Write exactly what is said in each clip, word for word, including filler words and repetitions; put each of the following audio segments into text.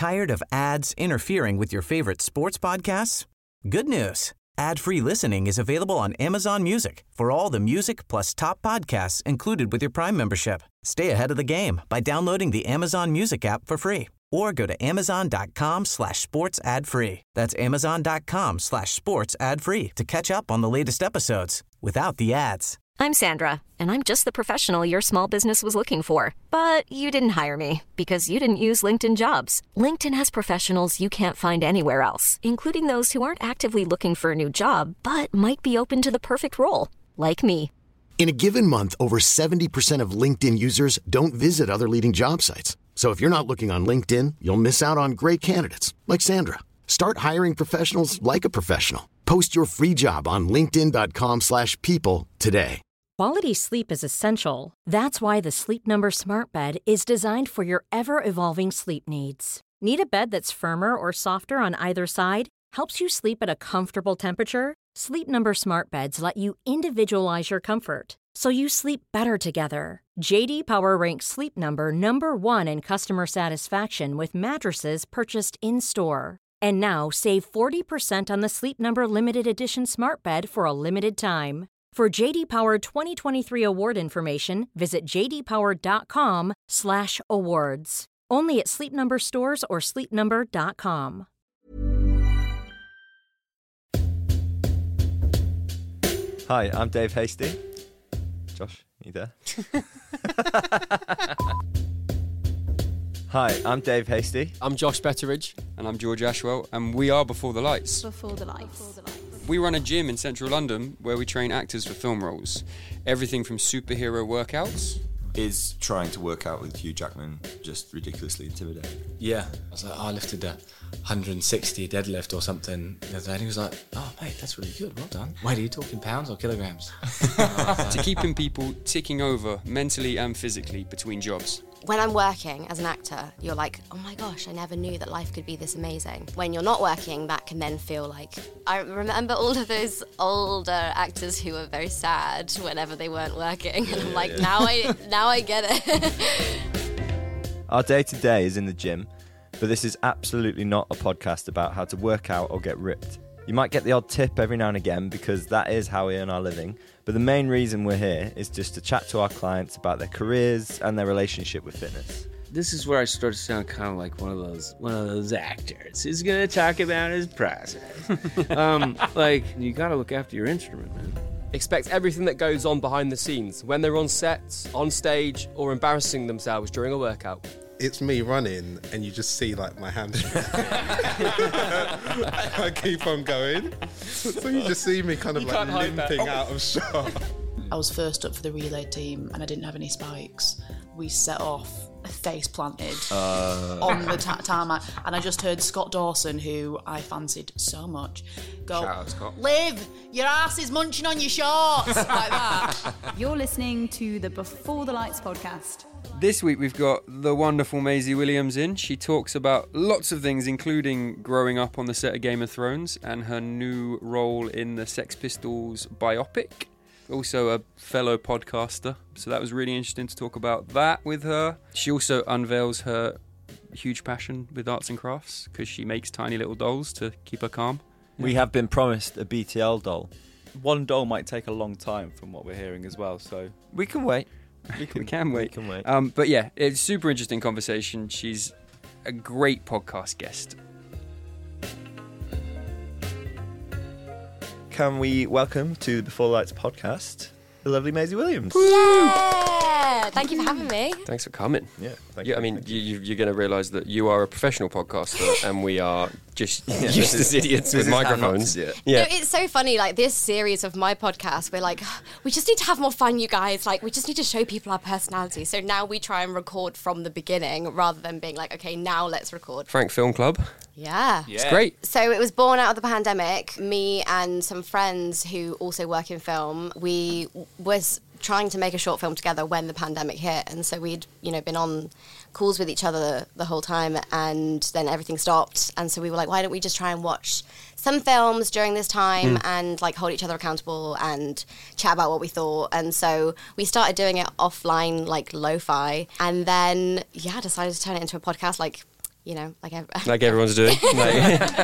Tired of ads interfering with your favorite sports podcasts? Good news. Ad-free listening is available on Amazon Music for all the music plus top podcasts included with your Prime membership. Stay ahead of the game by downloading the Amazon Music app for free or go to amazon.com slash sports ad free. That's amazon.com slash sports ad free to catch up on the latest episodes without the ads. I'm Sandra, and I'm just the professional your small business was looking for. But you didn't hire me because you didn't use LinkedIn Jobs. LinkedIn has professionals you can't find anywhere else, including those who aren't actively looking for a new job, but might be open to the perfect role, like me. In a given month, over seventy percent of LinkedIn users don't visit other leading job sites. So if you're not looking on LinkedIn, you'll miss out on great candidates like Sandra. Start hiring professionals like a professional. Post your free job on linkedin.com slash people today. Quality sleep is essential. That's why the Sleep Number Smart Bed is designed for your ever-evolving sleep needs. Need a bed that's firmer or softer on either side? Helps you sleep at a comfortable temperature? Sleep Number Smart Beds let you individualize your comfort, so you sleep better together. J D Power ranks Sleep Number number one in customer satisfaction with mattresses purchased in-store. And now, save forty percent on the Sleep Number Limited Edition Smart Bed for a limited time. For J D Power twenty twenty-three award information, visit jdpower.com slash awards. Only at Sleep Number stores or sleep number dot com. Hi, I'm Dave Hasty. Josh, you there? Hi, I'm Dave Hasty. I'm Josh Betteridge. And I'm George Ashwell, and we are Before the Lights. Before the Lights. Before the Lights. We run a gym in central London where we train actors for film roles. Everything from superhero workouts. Is trying to work out with Hugh Jackman just ridiculously intimidating? Yeah. I was like, oh, I lifted a one hundred sixty deadlift or something the other day, and he was like, oh, mate, that's really good, well done. Wait, are you talking pounds or kilograms? To keeping people ticking over mentally and physically between jobs. When I'm working as an actor, you're like, oh my gosh, I never knew that life could be this amazing. When you're not working, that can then feel like... I remember all of those older actors who were very sad whenever they weren't working. And I'm like, yeah. now I now I get it. Our day-to-day is in the gym, but this is absolutely not a podcast about how to work out or get ripped. You might get the odd tip every now and again because that is how we earn our living, but the main reason we're here is just to chat to our clients about their careers and their relationship with fitness. This is where I start to sound kind of like one of those one of those actors who's going to talk about his process. um, like, you got to look after your instrument, man. Expect everything that goes on behind the scenes, when they're on set, on stage, or embarrassing themselves during a workout. It's me running and you just see like my hamstring. I keep on going. So you just see me kind of you like limping out of shot. I was first up for the relay team and I didn't have any spikes. We set off face planted uh... on the ta- tarmac, and I just heard Scott Dawson, who I fancied so much, go, shout out, Scott. Liv, your ass is munching on your shorts, like that. You're listening to the Before the Lights podcast. This week we've got the wonderful Maisie Williams in. She talks about lots of things, including growing up on the set of Game of Thrones and her new role in the Sex Pistols biopic. Also a fellow podcaster, so that was really interesting to talk about that with her. She also unveils her huge passion with arts and crafts because she makes tiny little dolls to keep her calm. We have been promised a B T L doll. One doll might take a long time from what we're hearing as well, so we can wait. We can, we can wait. We can wait. Um, but yeah, it's a super interesting conversation. She's a great podcast guest. Can we welcome to the Before the Lights podcast the lovely Maisie Williams? Yeah! Thank you for having me. Thanks for coming. Yeah, thank yeah you. I mean, you, you're going to realise that you are a professional podcaster and we are just yeah, useless idiots with microphones. Yeah. yeah. No, it's so funny, like this series of my podcast, we're like, we just need to have more fun, you guys. Like, we just need to show people our personality. So now we try and record from the beginning rather than being like, okay, now let's record. Frank Film Club. Yeah. yeah. It's great. So it was born out of the pandemic. Me and some friends who also work in film, we was trying to make a short film together when the pandemic hit. And so we'd, you know, been on calls with each other the whole time, and then everything stopped. And so we were like, why don't we just try and watch some films during this time mm. and like hold each other accountable and chat about what we thought. And so we started doing it offline, like lo-fi, and then yeah, decided to turn it into a podcast like you know, like ev- like everyone's doing. Like,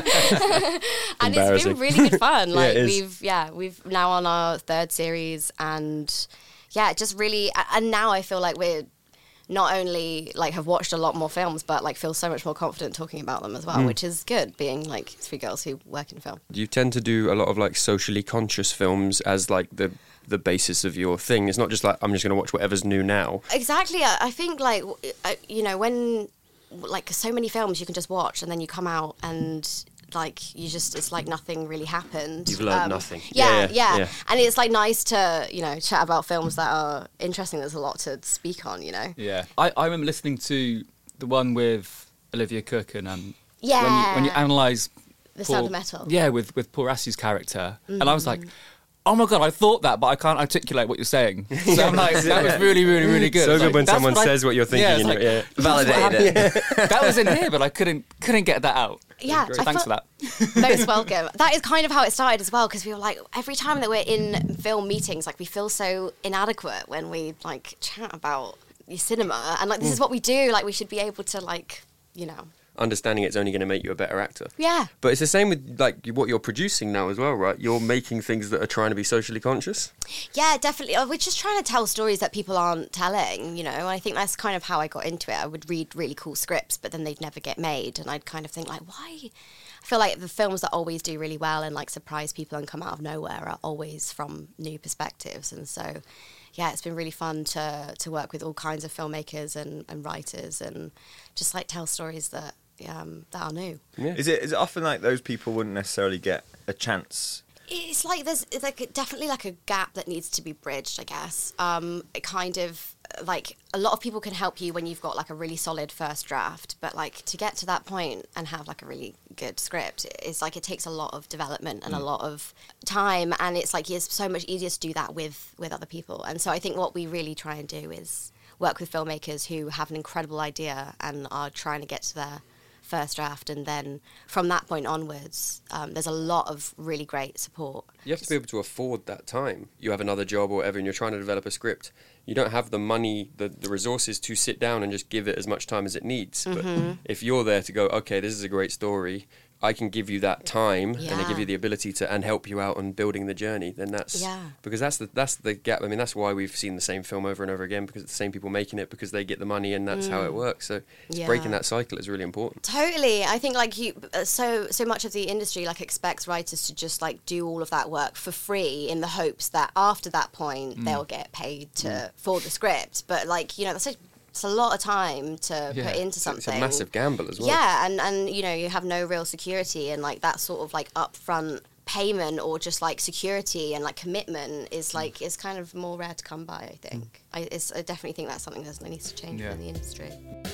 and it's been really good fun. Like yeah, we've, yeah, we've now on our third series, and yeah, just really, and now I feel like we're not only like have watched a lot more films, but like feel so much more confident talking about them as well, mm. which is good. Being like three girls who work in film. You tend to do a lot of like socially conscious films as like the the basis of your thing. It's not just like I'm just going to watch whatever's new now. Exactly. I, I think like you know when like so many films you can just watch and then you come out and like you just it's like nothing really happened. You've learned um, nothing. Yeah, yeah, yeah, yeah. And it's like nice to, you know, chat about films that are interesting. There's a lot to speak on, you know. Yeah. I, I remember listening to the one with Olivia Cook and um yeah. when you when you analyse The Paul, Sound of Metal. Yeah, with with Paul Rassi's character. Mm-hmm. And I was like, oh my God, I thought that, but I can't articulate what you're saying. So I'm like, that was really, really, really good. So it's good like, when someone what says I, what you're thinking. Yeah, and like, yeah. Validate it. That was in here, but I couldn't couldn't get that out. Yeah, so thanks for that. Most welcome. That is kind of how it started as well, because we were like, every time that we're in film meetings, like we feel so inadequate when we like chat about your cinema, and like this mm. is what we do. Like we should be able to like, you know. Understanding it's only going to make you a better actor. Yeah. But it's the same with like what you're producing now as well, right? You're making things that are trying to be socially conscious. Yeah, definitely. We're just trying to tell stories that people aren't telling, you know. And I think that's kind of how I got into it. I would read really cool scripts, but then they'd never get made, and I'd kind of think like, why? I feel like the films that always do really well and like surprise people and come out of nowhere are always from new perspectives, and so. Yeah, it's been really fun to to work with all kinds of filmmakers and, and writers and just like tell stories that um, that are new. Yeah. Is it is it often like those people wouldn't necessarily get a chance? It's like there's it's like definitely like a gap that needs to be bridged, I guess. Um, it kind of like a lot of people can help you when you've got like a really solid first draft, but like to get to that point and have like a really good script, it's like it takes a lot of development and mm. a lot of time, and it's like it's so much easier to do that with with other people. And so I think what we really try and do is work with filmmakers who have an incredible idea and are trying to get to their first draft, and then from that point onwards um, there's a lot of really great support. You have to be able to afford that time. You have another job or whatever and you're trying to develop a script. You don't have the money, the, the resources to sit down and just give it as much time as it needs. Mm-hmm. But if you're there to go, okay, this is a great story, I can give you that time yeah. and I give you the ability to and help you out on building the journey, then that's yeah. because that's the that's the gap. I mean, that's why we've seen the same film over and over again, because it's the same people making it because they get the money and that's mm. how it works. So it's yeah. breaking that cycle is really important. Totally. I think like you uh, so so much of the industry like expects writers to just like do all of that work for free in the hopes that after that point mm. they'll get paid to mm. for the script. But like, you know, that's a It's a lot of time to yeah. put into something. It's a massive gamble as well. Yeah, and, and you know, you have no real security, and like that sort of like upfront payment or just like security and like commitment is like is kind of more rare to come by, I think. Mm. I, it's, I definitely think that's something that needs to change yeah. in the industry.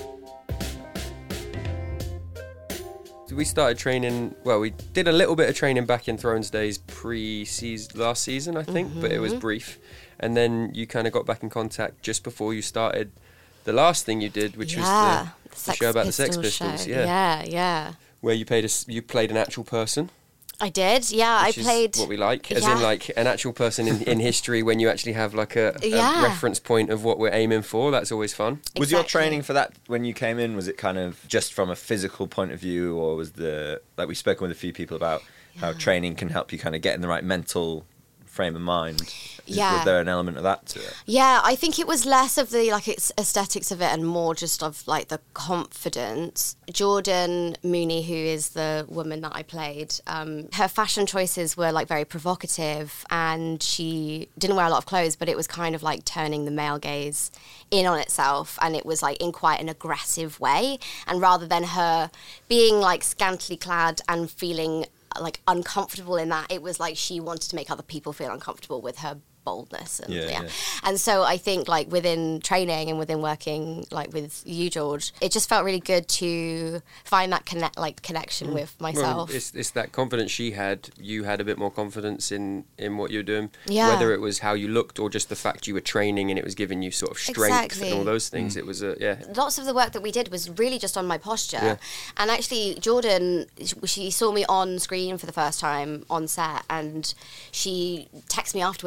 So we started training, well, we did a little bit of training back in Thrones days pre-season, last season, I think, mm-hmm. but it was brief. And then you kind of got back in contact just before you started the last thing you did, which yeah, was the, the, the show about the Sex Pistols. Show. Yeah, yeah, yeah. Where you played a, you played an actual person. I did, yeah. Which I played is what we like, as yeah. in like an actual person in, in history. When you actually have like a, a yeah. reference point of what we're aiming for, that's always fun. Exactly. Was your training for that when you came in? Was it kind of just from a physical point of view, or was the like we've spoken with a few people about yeah. how training can help you kind of get in the right mental frame of mind? Is, yeah. Was there an element of that to it? Yeah, I think it was less of the like aesthetics of it and more just of like the confidence. Jordan Mooney, who is the woman that I played, um, her fashion choices were like very provocative, and she didn't wear a lot of clothes, but it was kind of like turning the male gaze in on itself, and it was like in quite an aggressive way. And rather than her being like scantily clad and feeling like uncomfortable in that, it was like she wanted to make other people feel uncomfortable with her boldness and yeah, yeah. yeah and so I think like within training and within working like with you, George, it just felt really good to find that connect like connection mm. with myself. Well, it's, it's that confidence she had, you had a bit more confidence in in what you're doing, yeah. whether it was how you looked or just the fact you were training and it was giving you sort of strength exactly. and all those things. mm. It was a yeah lots of the work that we did was really just on my posture, yeah. and actually Jordan, she saw me on screen for the first time on set, and she texted me afterwards and was like, I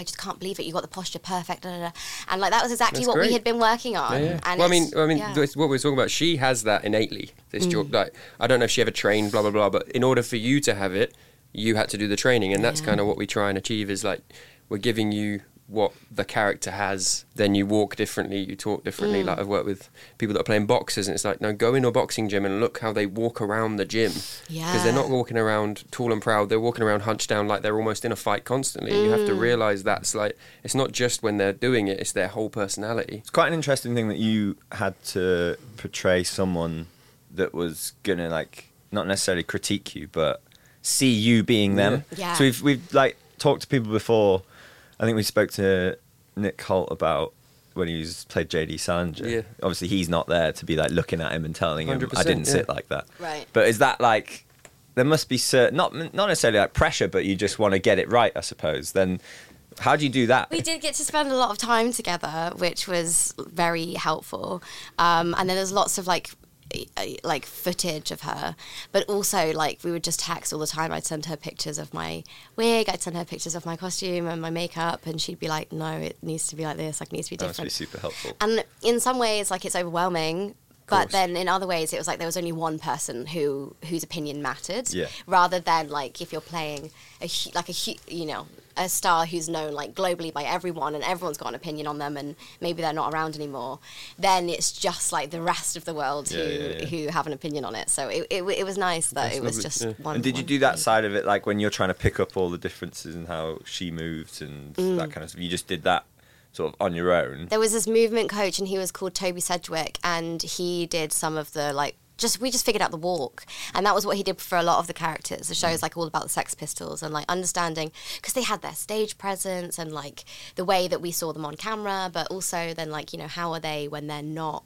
just can't believe it. You got the posture perfect, da, da, da. And like that was exactly That's what great. we had been working on. Yeah, yeah. And well, I mean, it's- I mean, yeah. that's what we were talking about. She has that innately. This Mm. job, like, I don't know if she ever trained, blah blah blah. But in order for you to have it, you had to do the training, and that's Yeah. kind of what we try and achieve. Is like we're giving you what the character has, then you walk differently, you talk differently. Mm. Like I've worked with people that are playing boxers, and it's like, no, go into a boxing gym and look how they walk around the gym. Because they're not Yeah. walking around tall and proud, they're walking around hunched down like they're almost in a fight constantly. You have to Mm. realise that's like, it's not just when they're doing it, it's their whole personality. It's quite an interesting thing that you had to portray someone that was gonna like not necessarily critique you, but see you being them. Yeah. Yeah. So we've we've like talked to people before. I think we spoke to Nick Holt about when he was played J D Salinger. Yeah. Obviously, he's not there to be like looking at him and telling him, one hundred "I percent, didn't sit yeah. like that." Right. But is that like there must be certain not not necessarily like pressure, but you just want to get it right, I suppose. Then how do you do that? We did get to spend a lot of time together, which was very helpful. Um, and then there's lots of like uh, like footage of her, but also like we would just text all the time. I'd send her pictures of my wig, I'd send her pictures of my costume and my makeup, and she'd be like, no, it needs to be like this, like it needs to be That must be different. super helpful. And in some ways, like it's overwhelming. But course. then in other ways, it was like there was only one person who whose opinion mattered. Yeah. Rather than like if you're playing a hu- like a hu- you know a star who's known like globally by everyone and everyone's got an opinion on them and maybe they're not around anymore, then it's just like the rest of the world Yeah, who yeah, yeah. who have an opinion on it. So it it, it was nice that That's it was lovely. just Yeah. one. And did you one do that thing. side of it, like when you're trying to pick up all the differences in how she moved and Mm. that kind of stuff? You just did that sort of on your own. There was this movement coach and he was called Toby Sedgwick and he did some of the like just we just figured out the walk, and that was what he did for a lot of the characters. The show is like all about the Sex Pistols and like understanding because they had their stage presence and like the way that we saw them on camera, but also then like you know how are they when they're not,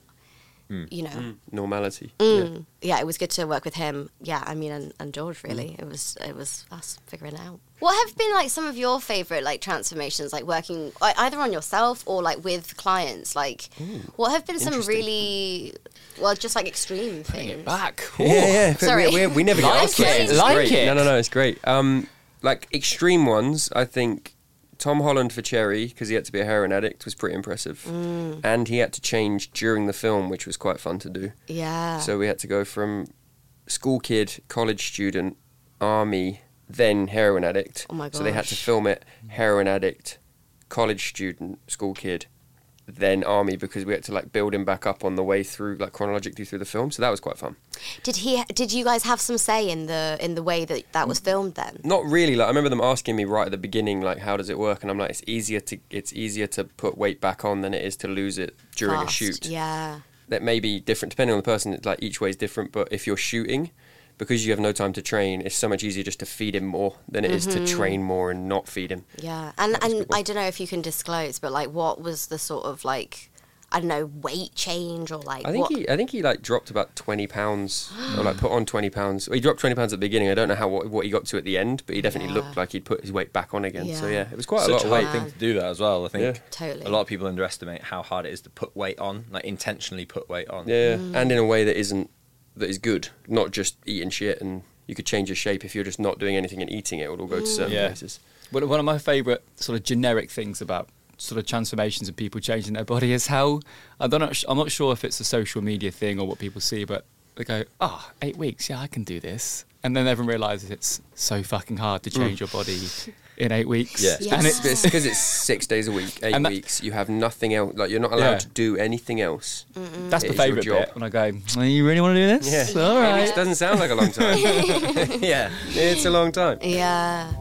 you know. Normality. Mm. Yeah, it was good to work with him. Yeah, I mean, and, and George really. It was it was us figuring it out. What have been like some of your favorite like transformations, like working uh, either on yourself or like with clients? Like, what have been some interesting. really well, just like extreme things? Back. Yeah, yeah. but Sorry. We, we, we never get Like asked it, questions. It's like great. it. No, no, no. It's great. Um, like extreme ones, I think Tom Holland for Cherry, because he had to be a heroin addict, was pretty impressive, Mm. and he had to change during the film, which was quite fun to do. Yeah. So we had to go from school kid, college student, army, then heroin addict. Oh my So they had to gosh. film it heroin addict, college student, school kid, then army, because we had to like build him back up on the way through, like chronologically through the film. So that was quite fun. Did he? Did you guys have some say in the in the way that that was filmed then? Not really. Like I remember them asking me right at the beginning, like, how does it work? And I'm like, it's easier to it's easier to put weight back on than it is to lose it during Fast, a shoot. Yeah. That may be different depending on the person. It's like each way is different. But if you're shooting, because you have no time to train, it's so much easier just to feed him more than it is to Mhm. train more and not feed him. Yeah, and That was a and good one. I don't know if you can disclose, but like, what was the sort of like, I don't know, weight change or like? I think what? he, I think he like dropped about twenty pounds, or like put on twenty pounds. Well, he dropped twenty pounds at the beginning. I don't know how what, what he got to at the end, but he definitely Yeah. looked like he'd put his weight back on again. So Yeah. yeah, it was quite Such a lot of hard weight. thing to do that as well. I think Yeah. Totally. a lot of people underestimate how hard it is to put weight on, like intentionally put weight on. Yeah, Mm. and in a way that isn't that is good, not just eating shit. And you could change your shape if you're just not doing anything and eating it. It would all go to certain Yeah. places. One one of my favourite sort of generic things about sort of transformations and people changing their body is how I don't know. I'm not sure if it's a social media thing or what people see, but they go, "Oh, eight weeks, yeah, I can do this," and then everyone realises it's so fucking hard to change Mm. your body in eight weeks. Yeah, and it's because it's six days a week, eight And that- weeks. You have nothing else. Like you're not allowed Yeah. to do anything else. That's It my is your favourite job. bit when I go, "Oh, you really want to do this? Yeah, All right." It doesn't sound like a long time. yeah, it's a long time. Yeah.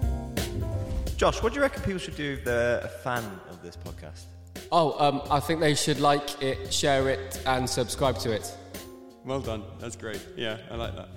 Josh, what do you reckon people should do if they're a fan of this podcast? Oh, um, I think they should like it, share it, and subscribe to it. Well done. That's great. Yeah, I like that.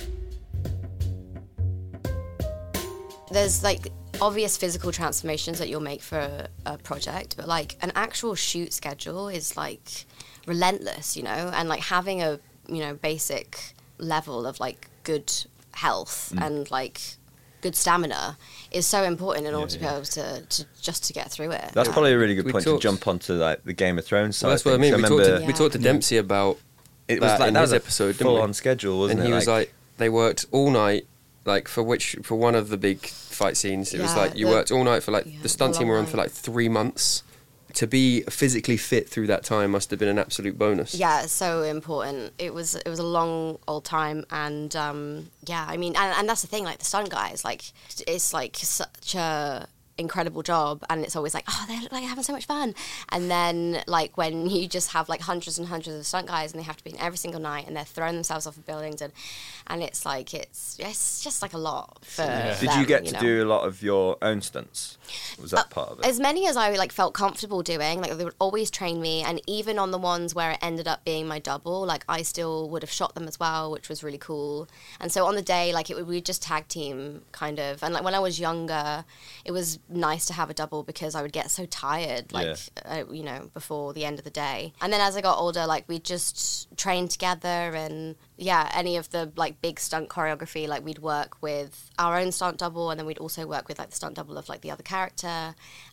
There's like obvious physical transformations that you'll make for a, a project, but like an actual shoot schedule is like relentless, you know, and like having a, you know, basic level of like good health Mm. and like good stamina is so important in Yeah, order to be yeah. able to, to just to get through it. That's probably a really good We point talked- to jump onto, like the Game of Thrones side. Well, that's of what I mean. things. We talked, remember to, we talked to Dempsey about It was that like- in that his was a episode, didn't we? full-on schedule, wasn't and it? he was Like- like, they worked all night, like for which for one of the big fight scenes, it was Yeah, like you the- worked all night for like yeah, the stunt the team long were on night. for like three months. To be physically fit through that time must have been an absolute bonus. Yeah, it's so important. It was it was a long old time, and um, yeah, I mean, and, and that's the thing. Like the stunt guys, like it's like such a incredible job, and it's always like, oh, they're like having so much fun. And then like when you just have like hundreds and hundreds of stunt guys, and they have to be in every single night, and they're throwing themselves off of buildings, and and it's like it's it's just like a lot for. Yeah. Did them, you get to know? do a lot of your own stunts? Was that Uh, part of it? As many as I like felt comfortable doing, like they would always train me, and even on the ones where it ended up being my double, like I still would have shot them as well, which was really cool. And so on the day, like it would we just tag team kind of, and like when I was younger, it was nice to have a double because I would get so tired, like Yeah. uh, you know, before the end of the day. And then as I got older, like we just trained together, and yeah, any of the like big stunt choreography, like we'd work with our own stunt double, and then we'd also work with like the stunt double of like the other character,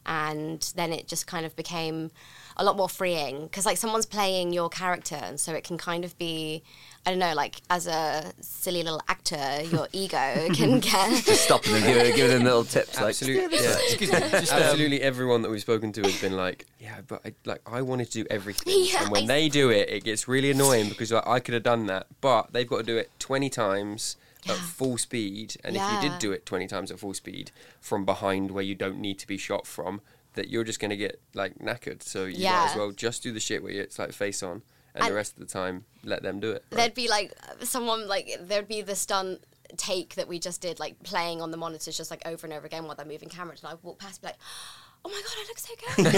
and then it just kind of became a lot more freeing because like someone's playing your character, and so it can kind of be, I don't know, like as a silly little actor, your ego can get Just stopping them, giving, giving them little tips. Absolutely, like, yeah. Excuse me. Just, um, Absolutely, everyone that we've spoken to has been like, "Yeah, but I, like I wanted to do everything." Yeah, and when they do it, it gets really annoying because like, I could have done that, but they've got to do it twenty times at full speed. And if you Yeah. did do it twenty times at full speed from behind where you don't need to be shot from, that you're just going to get like knackered. So you might as Yeah. well just do the shit where it's like face on, and, And- the rest of the time let them do it. there'd be like someone like there'd be the stunt take that we just did, like playing on the monitors just like over and over again while they're moving camera, and I walk past and be like, oh my god, I look so good.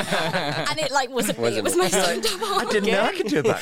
And it like wasn't me, it Wasn't was it? my stunt double. I didn't know I could do a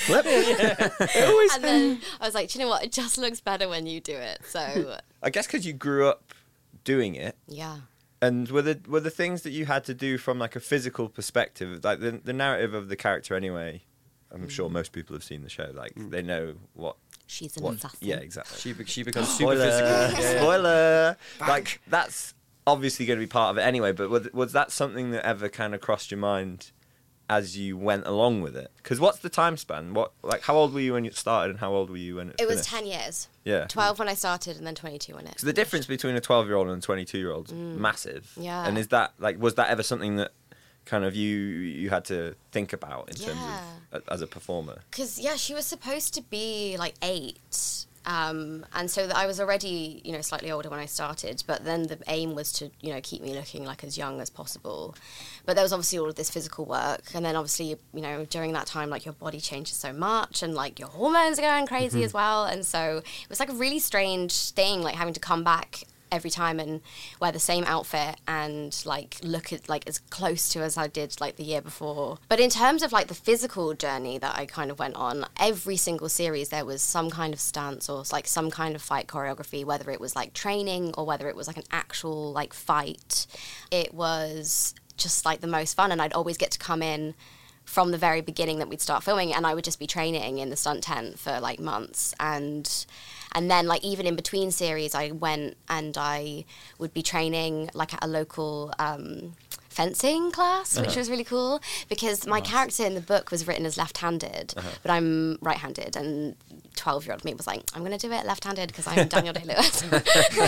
backflip. And then I was like, do you know what, it just looks better when you do it. So I guess because you grew up doing it. yeah. And were the were the things that you had to do from like a physical perspective, like the the narrative of the character anyway? I'm sure most people have seen the show. Like they know what she's an what, assassin. Yeah, exactly. She be- she becomes super Spoiler, physical. Yeah, yeah. Spoiler. Like that's obviously going to be part of it anyway. But was, was that something that ever kind of crossed your mind as you went along with it? Because what's the time span? What like how old were you when you started, and how old were you when it? It was finished? ten years. Yeah. twelve when I started, and then twenty-two when it. So the difference between a twelve-year-old and a twenty-two-year-old is massive. Yeah. And is that like was that ever something that kind of you you had to think about in terms Yeah. of as a performer? Because yeah, she was supposed to be like eight, um, and so I was already you know slightly older when I started. But then the aim was to you know keep me looking like as young as possible. But there was obviously all of this physical work, and then obviously you know during that time like your body changes so much, and like your hormones are going crazy as well, and so it was like a really strange thing, like having to come back every time and wear the same outfit and like look at like as close to as I did like the year before. But in terms of like the physical journey that I kind of went on, every single series there was some kind of stance or like some kind of fight choreography, whether it was like training or whether it was like an actual like fight. It was just like the most fun, and I'd always get to come in from the very beginning that we'd start filming, and I would just be training in the stunt tent for like months, and and then like even in between series I went and I would be training like at a local um, fencing class, which Uh-huh. was really cool because my character in the book was written as left-handed, Uh-huh. but I'm right-handed, and twelve-year-old me was like, I'm going to do it left-handed because I'm Daniel Day-Lewis. And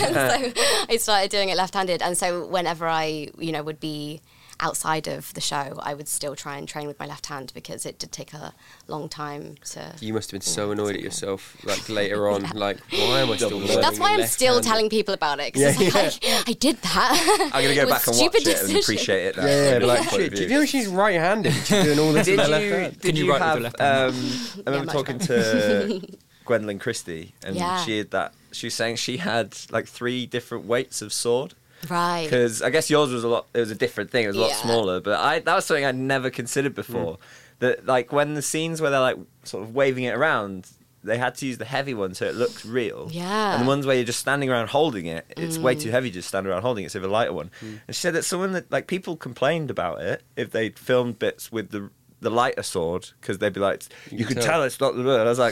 so I started doing it left-handed, and so whenever I you know would be outside of the show, I would still try and train with my left hand because it did take a long time to... You must have been so annoyed at yourself, like later on, like why am I still learning? That's why I'm still left-handed? telling people about it, because Yeah, it's like, I, I did that. I'm gonna go It was back and stupid watch it and decision. appreciate it now. Yeah, yeah, from like that point of shit. Do you view. know she's right-handed? She's doing all this Did with her you, left hand. did you, have, um, I remember much talking better. to Gwendolyn Christie, and Yeah. she had that. She was saying she had like three different weights of sword. Right. Because I guess yours was a lot. It was a different thing. It was a lot Yeah. smaller. But I that was something I'd never considered before. That like when the scenes where they're like sort of waving it around, they had to use the heavy one so it looked real. Yeah. And the ones where you're just standing around holding it, it's way Mm. too heavy just stand around holding it. So the lighter one. And she said that someone that like people complained about it if they filmed bits with the the lighter sword because they'd be like, you, can could tell. tell it's not the real. And I was like,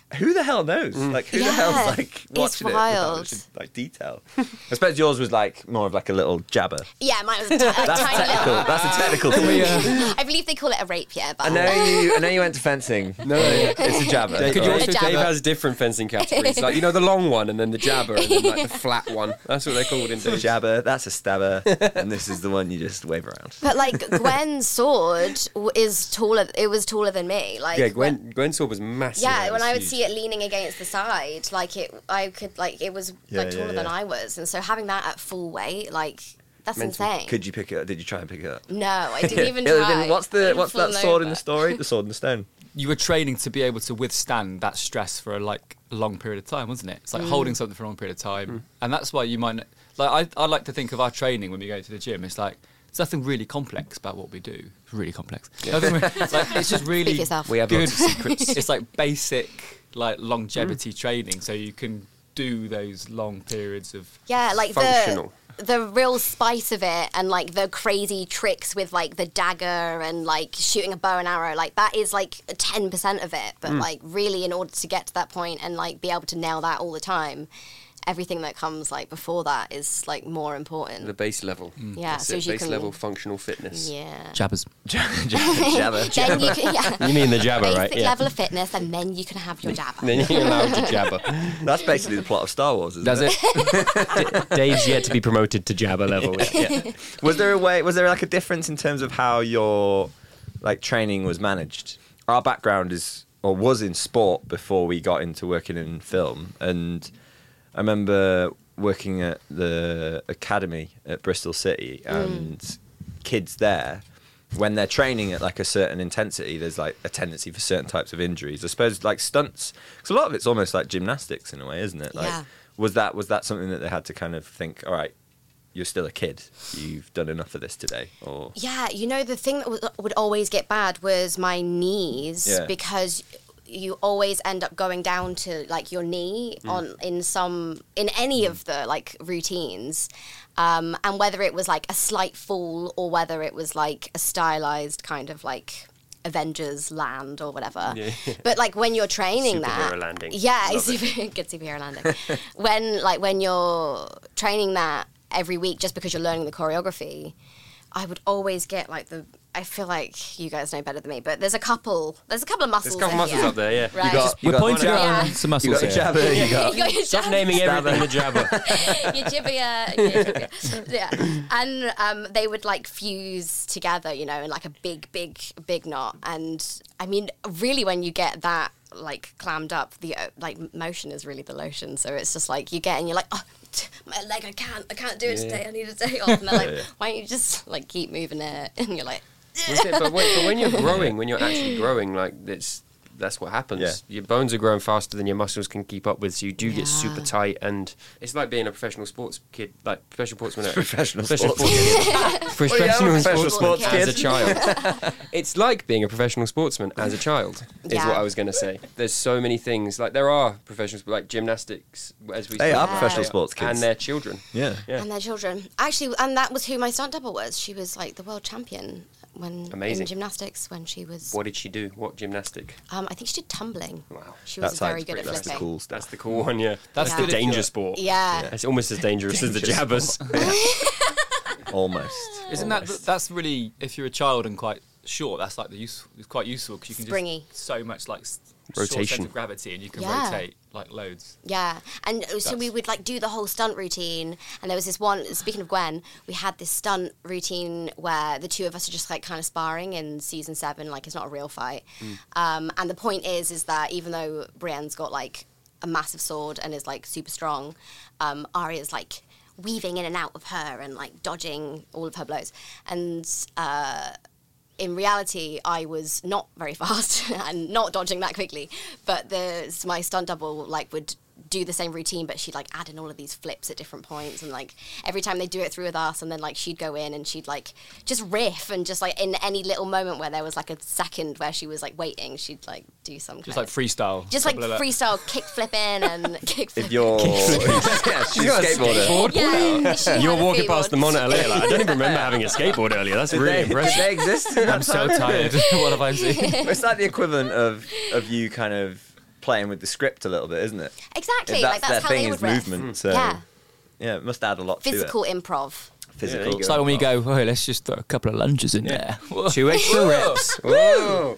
who the hell knows? Like, who the Yeah, hell's like it's watching it with that wild. much, like detail? I suppose yours was like more of like a little jabber. Yeah, mine was a, t- a That's tiny technical. little. That's a technical thing. I believe they call it a rapier. But I know you. I know you went to fencing. No, it's a jabber. Dave, could you All right. also, Dave has different fencing categories. Like, you know, the long one and then the jabber and then like the flat one. That's what they're called in It's a Dave. jabber. That's a stabber, and this is the one you just wave around. But like Gwen's sword w- is taller. It was taller than me. Like Yeah, Gwen, Gwen's sword was massive. Yeah, It when was I would huge. see it leaning against the side, like it, I could like it was Yeah, like yeah, taller than yeah. I was, and so having that at full weight, like that's Mental. insane. Could you pick it up? Did you try and pick it up? No, I didn't even It would've try. been- what's the I'd what's that fallen sword in over. the story? The sword in the stone. You were training to be able to withstand that stress for a like a long period of time, wasn't it? It's like Mm. holding something for a long period of time, and that's why you might not- like. I I like to think of our training when we go to the gym. It's like there's nothing really complex about what we do. It's really complex. Nothing re- like, it's just really Speak for yourself. We have good. lots of secrets. It's like basic like longevity training, so you can do those long periods of Yeah, like Functional. the the real spice of it, and like the crazy tricks with like the dagger and like shooting a bow and arrow. Like that is like ten percent of it, but Mm. like really, in order to get to that point and like be able to nail that all the time, everything that comes like before that is like more important. The base level. Yeah, That's so it, you base can- level functional fitness. Yeah. jabbers. Jabber. Then you can, yeah. You mean the jabber, Basic right? Yeah. level of fitness, and then you can have your jabber. Then you're allowed to jabber. That's basically the plot of Star Wars, isn't Does it? it? D- Dave's yet to be promoted to jabber level. Yeah. Was there a way? Was there like a difference in terms of how your like training was managed? Our background is or was in sport before we got into working in film, and I remember working at the academy at Bristol City, and kids there, when they're training at like a certain intensity, there's like a tendency for certain types of injuries. I suppose like stunts, because a lot of it's almost like gymnastics in a way, isn't it? Like, Yeah. Was that was that something that they had to kind of think? All right, you're still a kid. You've done enough of this today, or Yeah, you know, the thing that w- would always get bad was my knees, Yeah. because you always end up going down to like your knee Mm. on in some in any of the like routines, um, and whether it was like a slight fall or whether it was like a stylized kind of like Avengers land or whatever. Yeah. But like when you're training that, Superhero landing. yeah, Love super, good superhero landing. when like when you're training that every week just because you're learning the choreography, I would always get like the. I feel like you guys know better than me, but there's a couple. There's a couple of muscles. There's a couple in muscles here. up there, yeah. Right. you got, you We're got pointing one- out Yeah. on some you muscles got a here. jabber. You got You got your Stop jab- naming everything the jabber. your jibia, your jibia. Yeah, and um, they would like fuse together, you know, in like a big, big, big knot. And I mean, really, when you get that like clammed up, the uh, like motion is really the lotion. So it's just like you get and you're like, oh, t- my leg, I can't, I can't do it Yeah. today. I need a day off. And they're like, Yeah, yeah. why don't you just like keep moving it? And you're like, That's it, but, when, but when you're growing, when you're actually growing, like it's that's what happens. Yeah. Your bones are growing faster than your muscles can keep up with, so you do get super Yeah. tight. And it's like being a professional sports kid, like professional sportsman. Professional professional sports kid. professional, professional sportsman sports as a kid. child. It's like being a professional sportsman as a child. Is Yeah. what I was going to say. There's so many things. Like there are professionals, like gymnastics, as we. They spoke are about, professional they- sports kids. and their children. Yeah. Yeah. and their children. Actually, and that was who my stunt double was. She was like the world champion when Amazing. in gymnastics when she was. What did she do? What gymnastic? Um, I think she did tumbling. Wow. She was That's very like- good at that's the flipping. cool That's the cool one, yeah. That's Yeah. the Good if danger you're- sport. Yeah. It's almost as dangerous as the Danger jabbers. Almost. Isn't that Almost. that's really if you're a child and quite short, that's like the use. It's quite useful because you can Springy. just so much like s- short Rotation. sense of gravity and you can Yeah. rotate like loads. Yeah, and uh, so we That's- would like do the whole stunt routine, and there was this one. Speaking of Gwen, we had this stunt routine where the two of us are just like kind of sparring in season seven. Like it's not a real fight, um, and the point is, is that even though Brienne's got like a massive sword and is like super strong, um, Arya's like weaving in and out of her and like dodging all of her blows, and. Uh, in reality, I was not very fast and not dodging that quickly. But the my stunt double like would do the same routine, but she'd like add in all of these flips at different points, and like every time they'd do it through with us, and then like she'd go in and she'd like just riff, and just like in any little moment where there was like a second where she was like waiting, she'd like do some Just kind like of- freestyle. just like couple of that. freestyle kick flipping and kick flipping. If you're, yeah, she's a got a skateboarder. skateboard? Yeah, she You were had a walking past skateboard. the monitor later. Like, I don't even remember having a skateboard earlier. That's Did really they, did impressive. they exist? in that I'm so time? tired. What have I seen? It's like the equivalent of of you kind of playing with the script a little bit, isn't it? Exactly, If like, that's their how thing they is would riff. movement. Mm. So Yeah. yeah, it must add a lot Physical to it. improv. Physical. It's like when we go, oh, let's just throw a couple of lunges in there. Two extra reps. Whoa.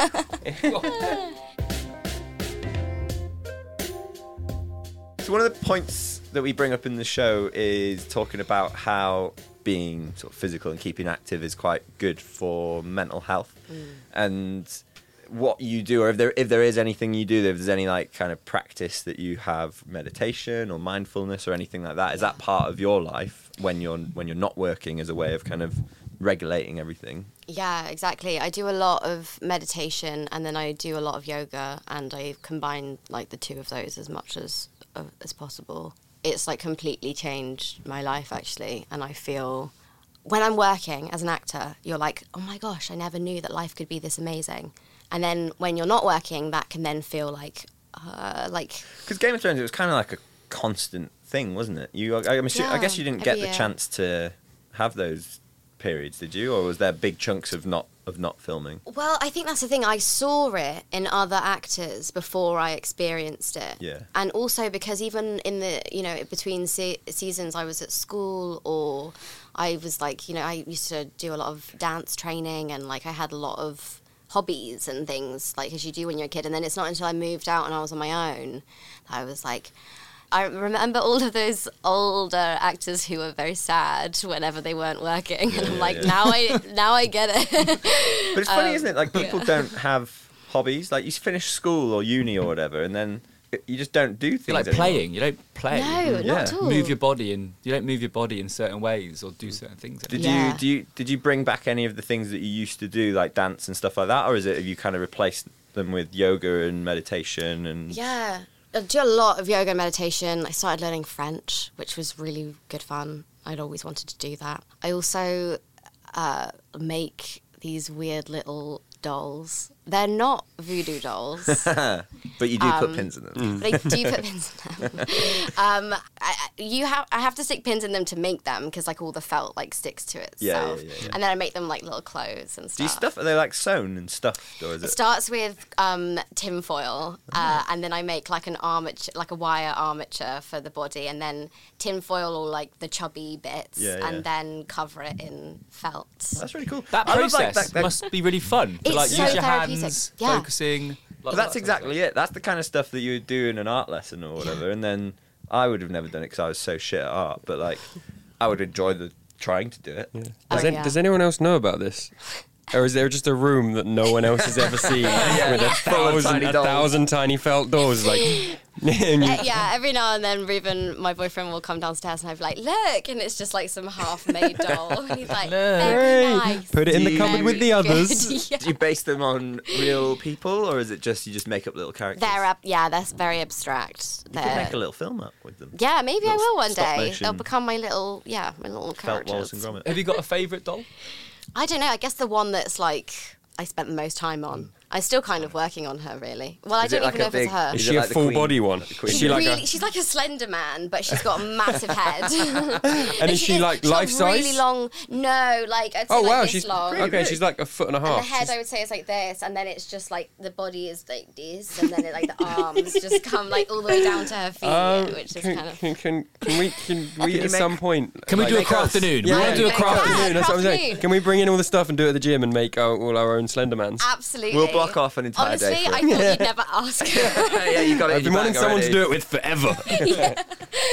So one of the points that we bring up in the show is talking about how being sort of physical and keeping active is quite good for mental health. Mm. And what you do, or if there if there is anything you do, if there's any like kind of practice that you have, meditation or mindfulness or anything like that, is that part of your life when you're when you're not working as a way of kind of regulating everything? Yeah, exactly. I do a lot of meditation, and then I do a lot of yoga, and I combine like the two of those as much as uh, as possible. It's like completely changed my life actually, and I feel when I'm working as an actor, you're like, oh my gosh, I never knew that life could be this amazing. And then when you're not working, that can then feel like uh, like because Game of Thrones, it was kind of like a constant thing, wasn't it? You, I, I'm assuming, I Yeah, guess you didn't get every the year. chance to have those periods, did you? Or was there big chunks of not of not filming? Well, I think that's the thing. I saw it in other actors before I experienced it. Yeah. And also because even in the, you know, between se- seasons I was at school, or I was like, you know, I used to do a lot of dance training, and like I had a lot of hobbies and things like as you do when you're a kid. And then it's not until I moved out and I was on my own that I was like, I remember all of those older actors who were very sad whenever they weren't working, Yeah, and I'm yeah, like, yeah. now I now I get it. But it's funny, Um, isn't it? Like people yeah. don't have hobbies. Like you finish school or uni or whatever, and then you just don't do things. You're like anymore. playing. You don't play. No, not Yeah. at all. Move your body, and you don't move your body in certain ways or do certain things. Did Yeah. you do you did you bring back any of the things that you used to do, like dance and stuff like that, or is it have you kind of replaced them with yoga and meditation and? Yeah, I do a lot of yoga and meditation. I started learning French, which was really good fun. I'd always wanted to do that. I also uh, make these weird little dolls. They're not voodoo dolls. But you do put Um, pins in them. They do put pins in them. um, I, I- you have I have to stick pins in them to make them because like all the felt like sticks to itself. Yeah, yeah, yeah, yeah. And then I make them like little clothes and stuff. Do you stuff? Are they like sewn and stuffed, or is It it? starts with um, tinfoil, Oh. uh, and then I make like an armature, like a wire armature for the body, and then tinfoil all like the chubby bits, Yeah, yeah. and then cover it in felt. That's really cool. That I love, process like, that- that- must be really fun. To It's like so use your therapeutic. hands, Yeah. focusing. But that's exactly it. That's the kind of stuff that you would do in an art lesson or whatever. And then I would have never done it because I was so shit at art. But like, I would enjoy the trying to do it. Does, Oh, an- yeah. does anyone else know about this? Or is there just a room that no one else has ever seen with a Full of thousand, tiny a dolls. thousand tiny felt dolls? Like, and you- Uh, yeah, every now and then Ruben, my boyfriend, will come downstairs and I'll be like, look, and it's just like some half-made doll. And he's like, very Hey, nice. put it in Do the you- cupboard with the Very others. good. Yeah. Do you base them on real people, or is it just you just make up little characters? They're ab- yeah, they're very abstract. You could They're- make a little film up with them. yeah, maybe I little will one stop day. motion They'll become my little, yeah, my little Felt Wallace characters. and Gromit. Have you got a favourite doll? I don't know. I guess the one that's like I spent the most time on. I'm still kind of working on her, really. Well, I Is it don't like even a know if big- it's her. Is Is she it a like the full Queen? body one? The Queen? Is She's she like really, a, she's like a slender man, but she's got a massive head. and is she like she's life got size? Really long. No, like I'd say Oh like wow, this she's long. okay. She's like a foot and a And half. the head, She's- I would say, is like this, and then it's just like the body is like this, and then it, like the arms just come like all the way down to her feet, Um, which is can, kind of. can, can, can we can we you at make- some point Can we do a like- craft afternoon? Yeah, we yeah, want to do a yeah, craft craft Yeah, afternoon. That's what I'm saying. afternoon. Can we bring in all the stuff and do it at the gym and make our, all our own Slendermans? Absolutely. We'll block off an entire Honestly, day. For I it. thought you'd never ask. yeah, you got it. I've in been your wanting bag someone already. to do it with forever. yeah.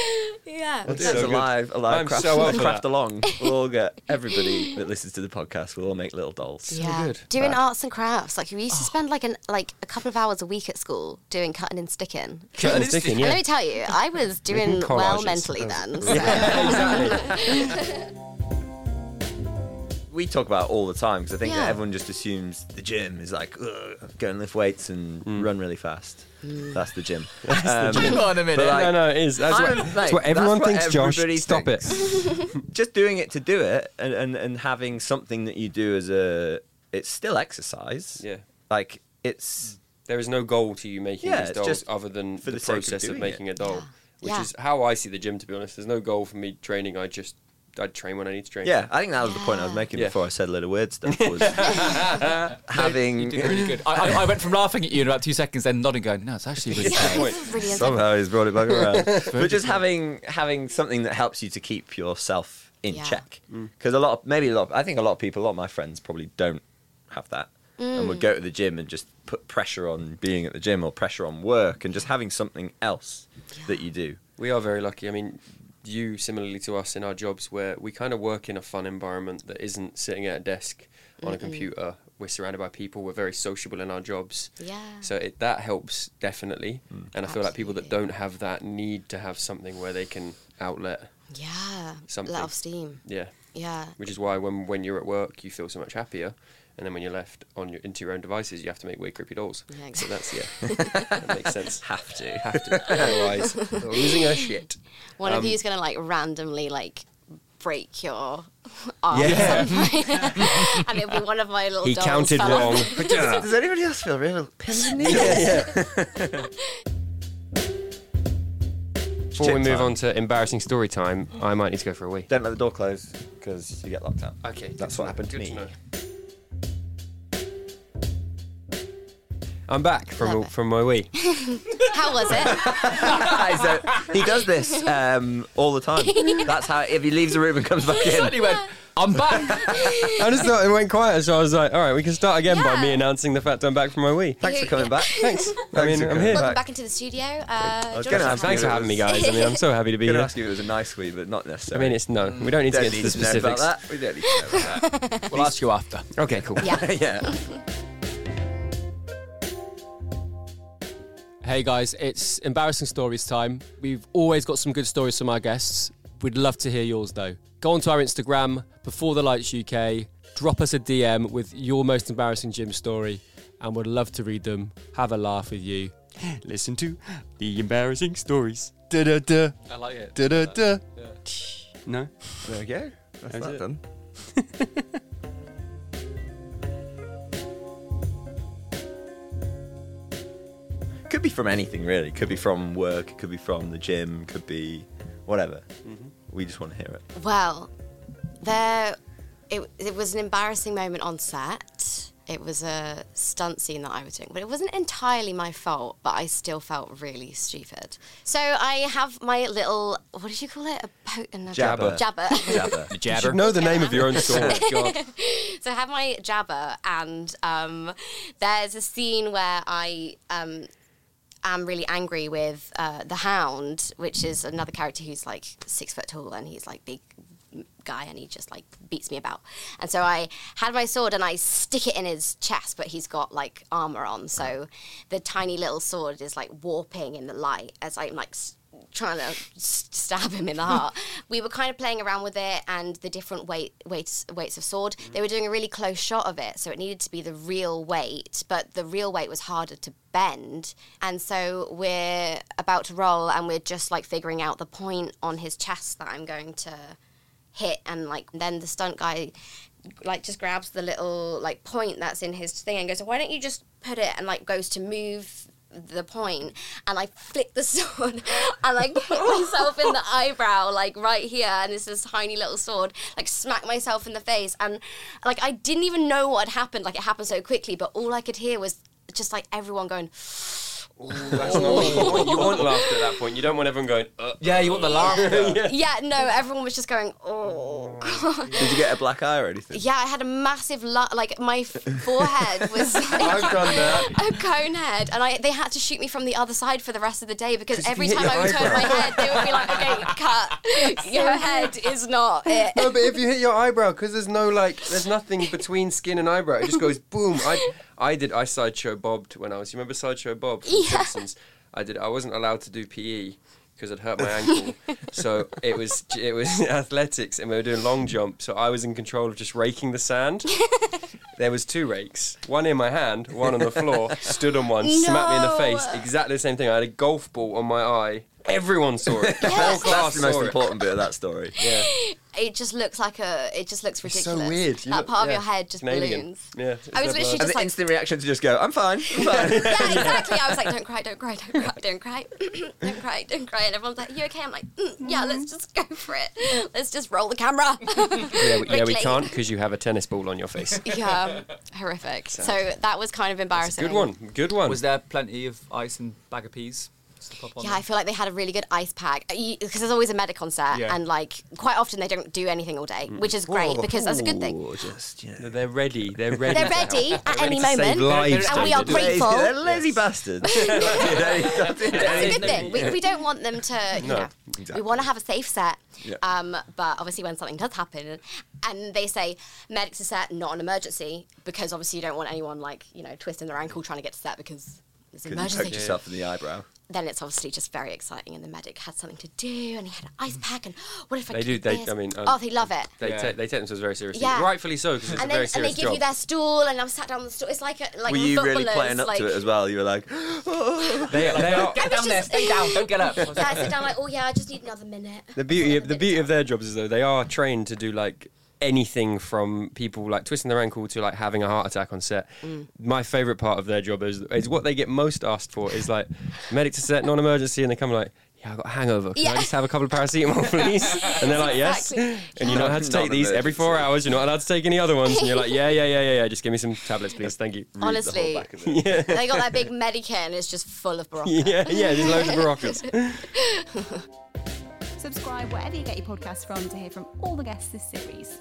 yeah. We'll do So it as a good. live, a live I'm craft, so up for craft that. along. We'll all get everybody that listens to the podcast. We'll all make little dolls. Yeah, good. doing Right. arts and crafts. Like we used to spend like an like a couple of hours a week at school doing cutting and sticking. Cutting and sticking, And yeah. let me tell you, I was doing Making well collages. mentally then. So. exactly. We talk about it all the time because I think Yeah. that everyone just assumes the gym is like ugh, go and lift weights and Mm. run really fast. That's the gym. That's the Um, gym. Hang on a minute. but, like, no, no, it is. That's, what, I'm- that's like, what everyone that's what thinks, Josh. everybody Stop thinks. it. Just doing it to do it and, and, and having something that you do as a it's still exercise. Yeah. Like it's There is no goal to you making Yeah, these it's dolls just other than for the, the sake of process of, doing making it. a doll, Yeah. which Yeah. is how I see the gym. To be honest, there's no goal for me training. I just I'd train when I need to train. Yeah, I think that was the point I was making Yeah. before I said a load of weird stuff. Was having You did really good. I, I, I went from laughing at you in about two seconds, then nodding, going, "No, it's actually really good." Somehow he's brought it back around. But just having having something that helps you to keep yourself in Yeah. check, because a lot of maybe a lot. Of, I think a lot of people, a lot of my friends probably don't have that, and would go to the gym and just put pressure on being at the gym or pressure on work, and just having something else that you do. We are very lucky. I mean, you, similarly to us in our jobs, where we kind of work in a fun environment that isn't sitting at a desk on a Mm-mm. computer. We're surrounded by people. We're very sociable in our jobs. Yeah. So it, that helps definitely. And I feel like people that don't have that need to have something where they can outlet Yeah. something. Let off steam. Yeah. Yeah. Which is why when when you're at work, you feel so much happier. And then when you're left on your into your own devices, you have to make weird, creepy dolls. Yeah, So that's, yeah, exactly. that makes sense. Have to. Have to. Otherwise, we're losing our shit. One Um, of you's going to like randomly like break your arm Yeah. or something. And it'll be one of my little He dolls counted fell wrong. off. But does, does anybody else feel real pins and needles? Yeah, Before we Shit move time. on to embarrassing story time, I might need to go for a wee. Don't let the door close because you get locked out. Okay, That's what happened to good me. know. I'm back from Love it. from my wee. How was it? So he does this um, all the time. That's how if he leaves the room and comes back in. Suddenly went, "I'm back." I just thought it went quiet, so I was like, all right, we can start again by Yeah. me announcing the fact I'm back from my wee. Thanks for coming back. Thanks. I Thanks mean, for I'm coming here. back. Welcome back into the studio. Uh, I was Jonathan. going to ask Thanks you for if having it me, was- guys. I mean, I'm so happy to be going to here. ask you if it was a nice wee, but not I necessarily. mean, it's no. We don't need to Don't get into the need to know about specifics. that. We don't need to know about that. We'll ask you after. Okay, cool. Yeah. yeah. Hey guys, it's embarrassing stories time. We've always got some good stories from our guests. We'd love to hear yours though. Go onto our Instagram, Before the Lights U K, drop us a D M with your most embarrassing gym story, and we'd love to read them, have a laugh with you. Listen to the embarrassing stories. Da da da. I like it. Da da da. No? There we go. That's That's that it. done. Could be from anything, really. Could be from work. Could be from the gym. Could be whatever. We just want to hear it. Well, there, it, it was an embarrassing moment on set. It was a stunt scene that I was doing, but it wasn't entirely my fault, but I still felt really stupid. So I have my little, what did you call it? A po- no, Jabber. Jabber. Jabber. The You jabber. should know the name of your own story. God. So I have my jabber, and um, there's a scene where I um, am really angry with uh, the Hound, which is another character who's like six foot tall, and he's like big guy, and he just like beats me about. And so I had my sword and I stick it in his chest, but he's got like armor on, so the tiny little sword is like warping in the light as I'm like s- trying to s- stab him in the heart. We were kind of playing around with it and the different weight weights weights of sword. They were doing a really close shot of it, so it needed to be the real weight, but the real weight was harder to bend. And so we're about to roll, and we're just like figuring out the point on his chest that I'm going to hit, and like then the stunt guy like just grabs the little like point that's in his thing and goes, why don't you just put it, and like goes to move the point, and I flick the sword and like hit myself in the eyebrow, like right here, and it's this tiny little sword, like smack myself in the face, and like I didn't even know what had happened, like it happened so quickly, but all I could hear was just like everyone going, Ooh, that's not what you want. You want laughter at that point. You don't want everyone going, uh. Yeah, you want the laughter. yeah. yeah, no, everyone was just going, oh God. Did you get a black eye or anything? Yeah, I had a massive, lu- like, my f- forehead was like I've done that. a cone head. And I, they had to shoot me from the other side for the rest of the day, because 'Cause if every you hit time I your would turn my eyebrow. head, they would be like, okay, cut. Your head is not it. No, but if you hit your eyebrow, because there's no, like, there's nothing between skin and eyebrow. It just goes boom. I, I did, I sideshow bobbed when I was, you remember Sideshow Bob from Yeah. Simpsons? I did, I wasn't allowed to do P E because I'd hurt my ankle. So it was, it was athletics, and we were doing long jump. So I was in control of just raking the sand. There was two rakes, one in my hand, one on the floor, stood on one, smacked me in the No. face. Exactly the same thing. I had a golf ball on my eye. Everyone saw it. The whole That's, class that's the most saw it. important bit of that story. Yeah. it just looks like a. It just looks It's ridiculous. so weird. You That look- part yeah. of your head just An alien. balloons. Yeah. I was literally and just the like. instant reaction to just go, I'm fine, I'm fine. Yeah, exactly. I was like, don't cry, don't cry, don't cry, don't cry, don't cry, don't cry. And everyone's like, you okay? I'm like, mm, yeah, let's just go for it. Let's just roll the camera. Yeah, we, yeah, we Quickly. can't because you have a tennis ball on your face. Yeah, horrific. So that was kind of embarrassing. Good one. Good one. Was there plenty of ice and bag of peas? To pop on Yeah, there? I feel like they had a really good ice pack because there's always a medic on set, Yeah. and like quite often they don't do anything all day, which is great Whoa. because that's a good thing. Ooh, just, you know. They're ready. They're ready. They're to ready help. at They're any ready to save moment, lives, and we are David. grateful. They're lazy bastards. That's a good thing. We, we don't want them to, you No, know, exactly. we want to have a safe set. Yeah. Um, but obviously when something does happen, and they say medics to set, not an emergency, because obviously you don't want anyone like, you know, twisting their ankle trying to get to set because it's an Because you emergency. poked yourself in the eyebrow. Then it's obviously just very exciting, and the medic had something to do, and he had an ice pack, and what if I They do. keep They. this? I mean. um, oh, they love it. They, Yeah. take, they take themselves very seriously. Yeah. Rightfully so, because it's and a very then and they serious give job. you their stool, and I'm sat down on the stool. It's like a like Were you really footballers, playing up like, to it as well? You were like, They, they are. Get down there, stay down, don't get up. Yeah, I sit down like, oh yeah, I just need another minute. The beauty of the beauty of their jobs is though they are trained to do like anything from people like twisting their ankle to like having a heart attack on set. Mm. My favourite part of their job is is what they get most asked for is like medic to set, non-emergency, and they come like, yeah, I got a hangover. Can Yeah. I just have a couple of paracetamol, please? And they're like, yes. Exactly. And you're not allowed to take these every four hours. You're not allowed to take any other ones. And you're like, yeah, yeah, yeah, yeah, yeah. Just give me some tablets, please. Thank you. Honestly, Yeah. they got that big Medicare and it's just full of Barocca. Yeah, yeah, just loads of Baroccas. Subscribe wherever you get your podcasts from to hear from all the guests this series.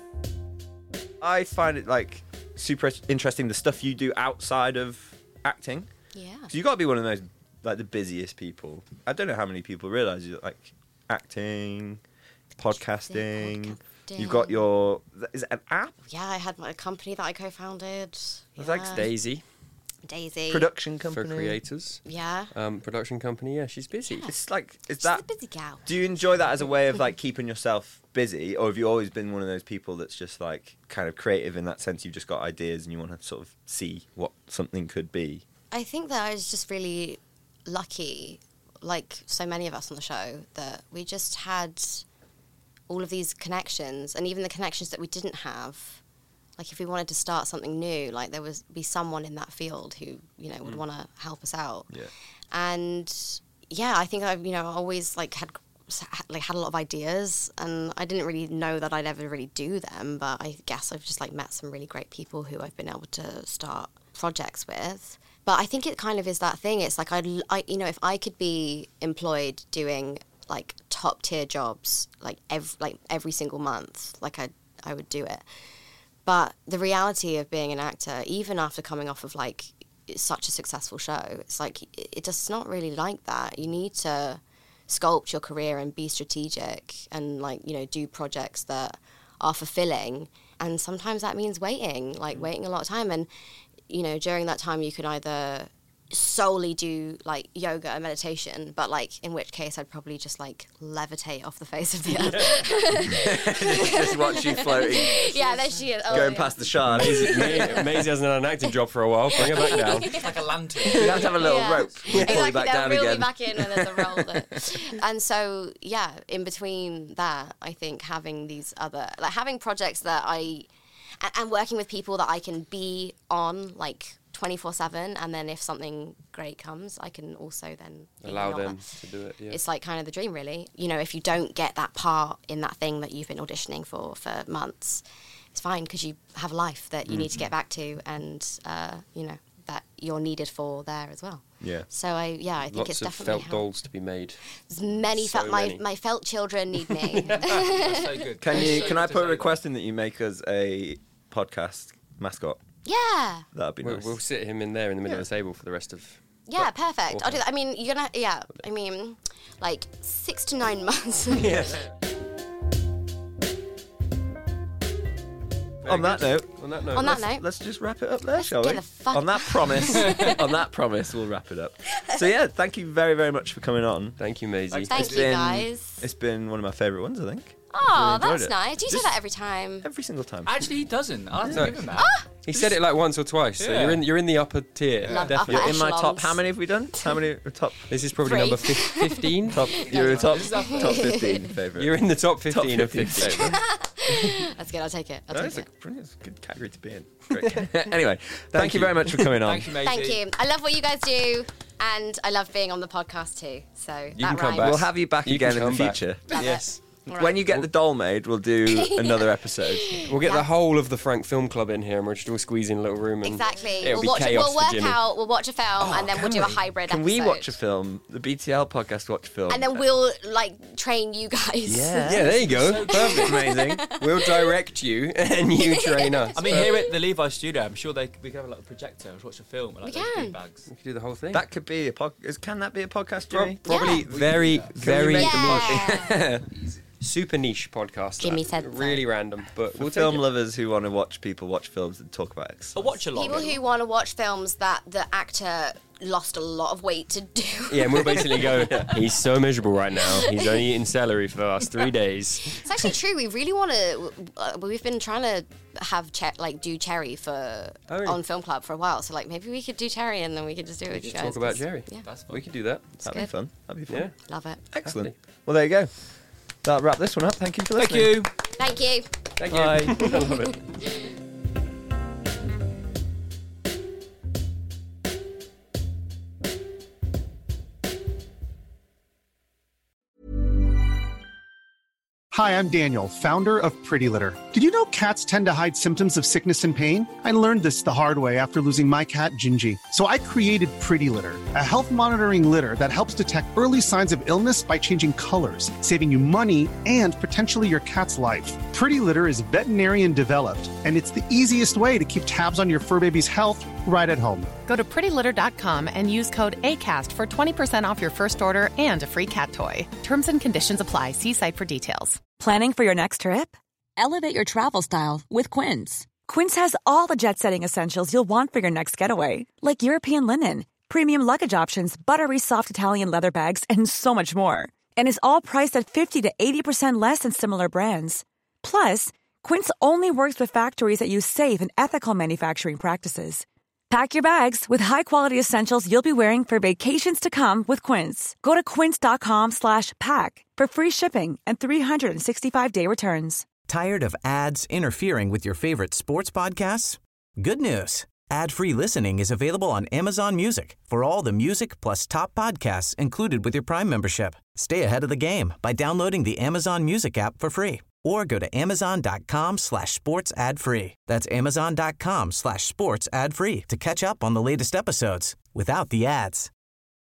I find it like super interesting the stuff you do outside of acting. Yeah. So you got to be one of those like the busiest people. I don't know how many people realize you like acting, podcasting. You've got your is it an app? Yeah, I had my company that I co-founded. It's like Yeah. Daisy. Daisy. Production company For creators. Yeah. Um, production company. Yeah, she's busy. It's like is She's that a busy gal. Do you enjoy that as a way of like keeping yourself busy, or have you always been one of those people that's just like kind of creative in that sense? You've just got ideas and you want to sort of see what something could be. I think that I was just really lucky, like so many of us on the show, that we just had all of these connections, and even the connections that we didn't have. Like if we wanted to start something new, like there was be someone in that field who, you know, would Mm. want to help us out. Yeah. And yeah, I think I've, you know, always like had like had a lot of ideas, and I didn't really know that I'd ever really do them, but I guess I've just like met some really great people who I've been able to start projects with. But I think it kind of is that thing. It's like I'd, I, you know, if I could be employed doing like top tier jobs, like every like every single month, like I, I would do it. But the reality of being an actor, even after coming off of like such a successful show, it's like it, it just not really like that. You need to sculpt your career and be strategic, and like, you know, do projects that are fulfilling. And sometimes that means waiting, like waiting a lot of time. And you know, during that time, you could either solely do like yoga and meditation, but like in which case I'd probably just like levitate off the face of the earth. Just watch you floating. Yeah, there she is. Oh, Going yeah. past the shard. Maisie, Ma- Maisie hasn't had an acting job for a while. Bring her back down. It's like a lantern. You have to have a little Yeah. rope. We'll pull you Exactly, back they'll down reel again. me back in when there's a roll there. And so, yeah, in between that, I think having these other, like having projects that I, and, and working with people that I can be on, like, twenty-four seven, and then if something great comes, I can also then be Allow on them that. to do it. Yeah. It's like kind of the dream, really. You know, if you don't get that part in that thing that you've been auditioning for for months, it's fine because you have a life that you need to Mm-hmm. get back to, and uh, you know that you're needed for there as well. Yeah. So I, yeah, I think Lots it's of definitely felt helped. dolls to be made. There's many, So felt, my many. my felt children need me. That's so good. Can That's you? so Can good I to put a say request in that you make us a podcast mascot? Yeah, That'd be We'll, nice. we'll sit him in there in the middle of the table for the rest of. yeah, perfect. I'll Awesome. do that. I mean, you're gonna, yeah. I mean, like six to nine months. Yes. On that note, On that note, On that let's, note, let's just wrap it up there, shall get we? the fuck On that promise, on that promise, we'll wrap it up. So yeah, thank you very, very much for coming on. Thank you, Maisie. Thank It's you, been- guys. It's been one of my favourite ones, I think. Oh, enjoyed that's it. nice. Do you Just- say that every time? Every single time. Actually, he doesn't. I'll have to No. give him that. He said it like once or twice, so Yeah. you're in you're in the upper tier. Love Definitely. upper You're in my top. echelons. How many have we done? How many are top? This is probably Three. number fif- fifteen. Top. You're in top. This is our- Top fifteen favourite. You're in the top fifteen top of fifty. favourite. That's good. I'll take it. I'll No, take it's it. a, brilliant- it's a good category to be in. Great. Anyway, thank, thank you very much for coming on. Thank you, Maisie. Thank you. I love what you guys do, and I love being on the podcast too. So You that can come rhymes. back. We'll have you back You again can in the come back. future. Love Yes. it. All When you get the doll made, we'll do another episode. We'll get Yeah. the whole of the Frank Film Club in here, and we'll just all squeeze in a little room. And Exactly. It'll We'll be watch. chaos We'll for work Jimmy. out. We'll watch a film, Oh, and then we'll can do a we? hybrid Can episode. we watch a film? The B T L podcast watch film. And then we'll like train you guys. Yeah. Yeah, there you go. So Perfect. Amazing. We'll direct you, and you train us. I mean, here at the Levi studio, I'm sure they we could have like a projector and watch a film. And, like, We those can. big bags. We could do the whole thing. That could be a podcast. Can that be a podcast, Jimmy? Prob- probably Yeah. very, Can we very make Yeah. super niche podcast. Jimmy that. said so. really random, but For we'll film take it. lovers who want to watch people watch films and talk about it. I watch a lot. People who want to watch films that the actor lost a lot of weight to do. Yeah, and we'll basically go, he's so miserable right now. He's only eaten celery for the last three days. It's actually true. We really want to. Uh, we've been trying to have che- like do Cherry for Oh, really? on Film Club for a while. So like maybe we could do Cherry and then we could just do it with you Just guys. talk about 'cause- Jerry. Yeah, That's fun. We could do that. That'd be good. fun. That'd be Yeah. fun. love it. Excellent. Well, there you go. That'll wrap this one up. Thank you for Thank listening. you. Thank you. Thank you. Bye. I love it. Hi, I'm Daniel, founder of Pretty Litter. Did you know cats tend to hide symptoms of sickness and pain? I learned this the hard way after losing my cat, Gingy. So I created Pretty Litter, a health monitoring litter that helps detect early signs of illness by changing colors, saving you money and potentially your cat's life. Pretty Litter is veterinarian developed, and it's the easiest way to keep tabs on your fur baby's health right at home. Go to pretty litter dot com and use code ACAST for twenty percent off your first order and a free cat toy. Terms and conditions apply. See site for details. Planning for your next trip? Elevate your travel style with Quince. Quince has all the jet-setting essentials you'll want for your next getaway, like European linen, premium luggage options, buttery soft Italian leather bags, and so much more. And is all priced at fifty to eighty percent less than similar brands. Plus, Quince only works with factories that use safe and ethical manufacturing practices. Pack your bags with high-quality essentials you'll be wearing for vacations to come with Quince. Go to quince.com slash pack for free shipping and three sixty-five day returns. Tired of ads interfering with your favorite sports podcasts? Good news. Ad-free listening is available on Amazon Music for all the music plus top podcasts included with your Prime membership. Stay ahead of the game by downloading the Amazon Music app for free or go to amazon.com slash sports ad free. That's amazon.com slash sports ad free to catch up on the latest episodes without the ads.